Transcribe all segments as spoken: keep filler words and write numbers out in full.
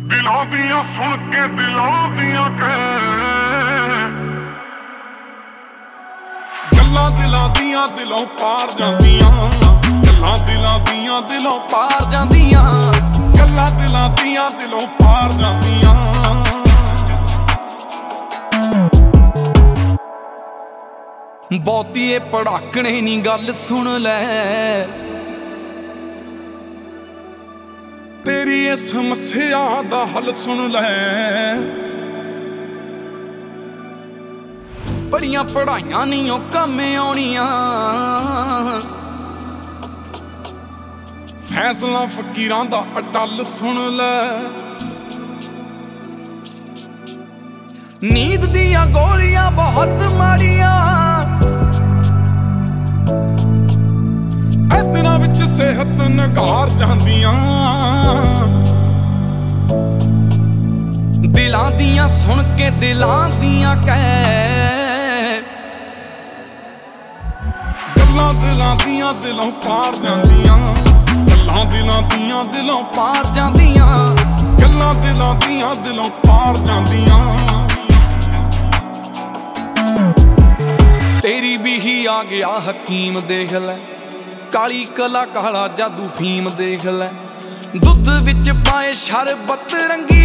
दिलों दियां सुन के दिलों दियां कह गल्लां दिलां दियां दिलों पार जांदियां गल्लां दिलां दियां दिलों पार जांदियां गल्लां दिलां दियां दिलों पार जांदियां बहुती पड़ाकने नी गल सुन लै तेरी ये समस्या दा हल सुन लै बड़ियां पढ़ाइयां नहीं ओ कम आउणियां फैसला फकीरां दा अटल सुन लै नींद दियां गोलियां बहुत माड़ियां इतना विच सेहत नगार जांदियां दिलां दियां सुन के दिलां दियां कह गल्लां दिलां दियां दिलों पार जांदियां गल्लां दिलां दियां दिलों पार जांदियां गल्लां दिलां दियां दिलों पार जांदियां तेरी भी ही आ गया हकीम देख लै काली कला काला जादू फीम देख लै दुध विच पाए शरबत रंगी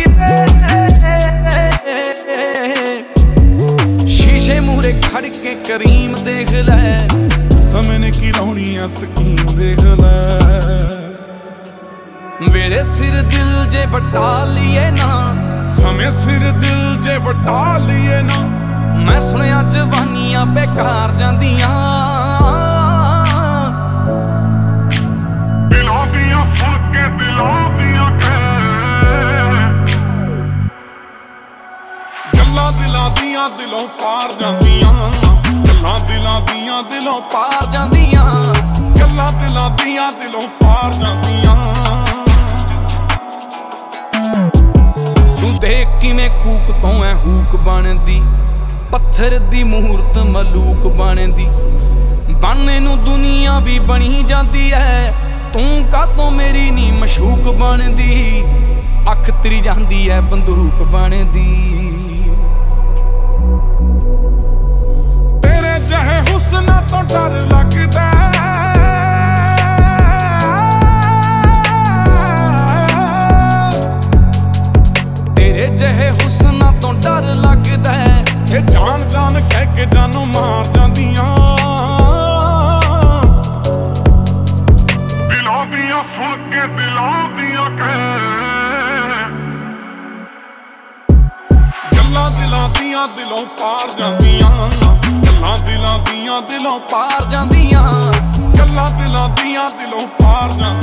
शीशे मूरे खड़ के करीम देख लै समय ने की लाउणी आ स्कीम देख लै वेले सिर दिल जे वटा लिए ना समय सिर दिल जे वटा लिए ना मैं सुनिया जवानियां बेकार जांदियां सुन के दिलों दियां कह गल्लां दिलां दियां दिलों पार जांदियां गल्लां दिलां दियां दिलों पार जांदियां गल्लां दिलां दियां दिलों पार जांदियां तू देख किवें कूक तो ऐ हूक बनदी पत्थर दी मूरत मलूक बनदी बनने नूं दुनिया भी बनी जांदी है तू कातों मेरी नी मशूक बनदी अख तेरी जांदी है बंदूक बनदी तेरे जहे हुस्ना तो डर लगदा तेरे जहे हुस्ना तो डर लगदा ये जान जान कह के जानू मार जांदियां सुन के दिलों दियां कह गल्लां दिलां दियां दिलों पार जांदियां गल्लां दिलां दियां दिलों पार जांदियां गल्लां दिलां दियां दिलों पार जांदियां